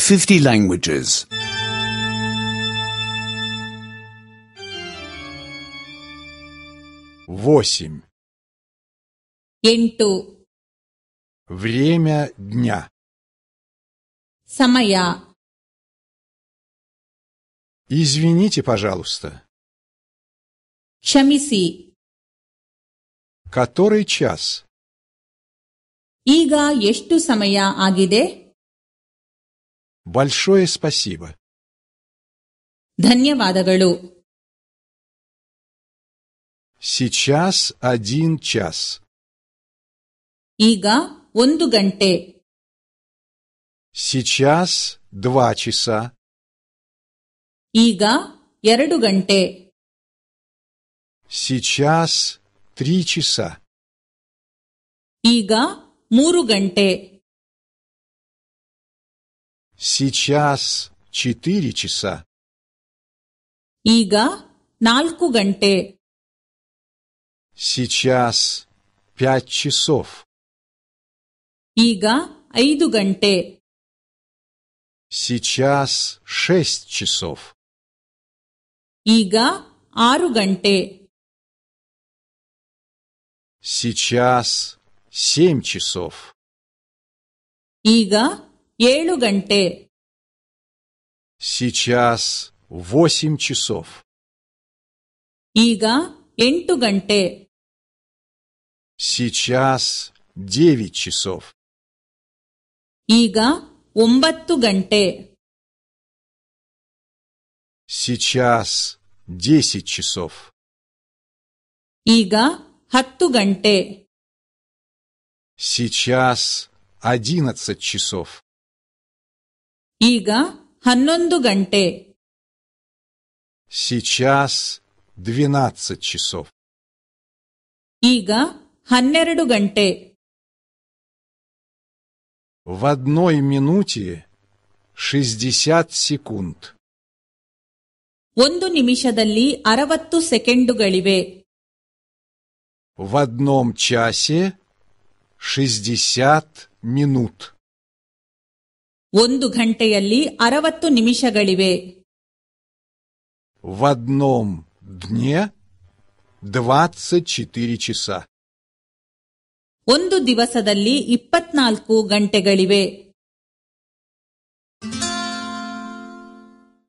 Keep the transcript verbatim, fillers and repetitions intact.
fifty languages. Восемь. ಎಂಟು. Время дня. ಸಮಯ. Извините, пожалуйста. ಕ್ಷಮಿಸಿ. Который час? ಈಗ ಎಷ್ಟು ಸಮಯ ಆಗಿದೆ? Большое спасибо. ಧನ್ಯವಾದಗಳು. Сейчас один час. ಈಗ ಒಂದು ಗಂಟೆ. Сейчас два часа. ಈಗ ಎರಡು ಗಂಟೆ. Сейчас три часа. ಈಗ ಮೂರು ಗಂಟೆ. Сейчас четыре часа. ಈಗ ನಾಲ್ಕು ಗಂಟೆ. Сейчас пять часов. ಈಗ ಐದು ಗಂಟೆ. Сейчас шесть часов. ಈಗ ಆರು ಗಂಟೆ. Сейчас семь часов. ಈಗ ಏಳು ಗಂಟೆ. Сейчас восемь часов. ಈಗ ಎಂಟು ಗಂಟೆ. Сейчас девять часов. ಈಗ ಒಂಬತ್ತು ಗಂಟೆ. Сейчас десять часов. ಈಗ ಹತ್ತು ಗಂಟೆ. Сейчас одиннадцать часов. ಈಗ ಹನ್ನೊಂದು ಗಂಟೆ. Сейчас двенадцать часов. ಈಗ ಹನ್ನೆರಡು ಗಂಟೆ. В одной минуте шестьдесят секунд. ಒಂದು ನಿಮಿಷದಲ್ಲಿ ಅರವತ್ತು ಸೆಕೆಂಡುಗಳಿವೆ. В одном часе шестьдесят минут. ಒಂದು ಗಂಟೆಯಲ್ಲಿ ಅರವತ್ತು ನಿಮಿಷಗಳಿವೆ. В одном дне двадцать четыре часа. ಒಂದು ದಿವಸದಲ್ಲಿ ಇಪ್ಪತ್ನಾಲ್ಕು ಗಂಟೆಗಳಿವೆ.